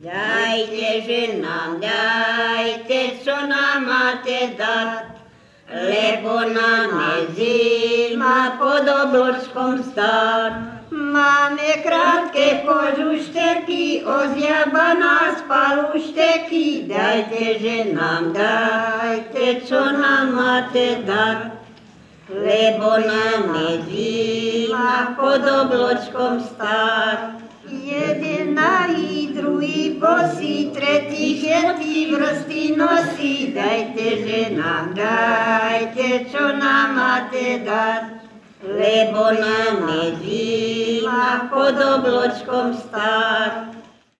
Dajte, že nám dajte, čo nám máte dať, lebo nám je zima pod obločkom stať. Máme krátke kožušteky, ozjaba nás palušteky, dajte, že nám dajte, čo nám máte dať, lebo nám je zima pod obločkom stať. Jeden nahý, druhý bosý, tretí všetky vrsty nosí, dajte, že nám dajte, čo nám máte dať, lebo nám je zima pod obločkom stať.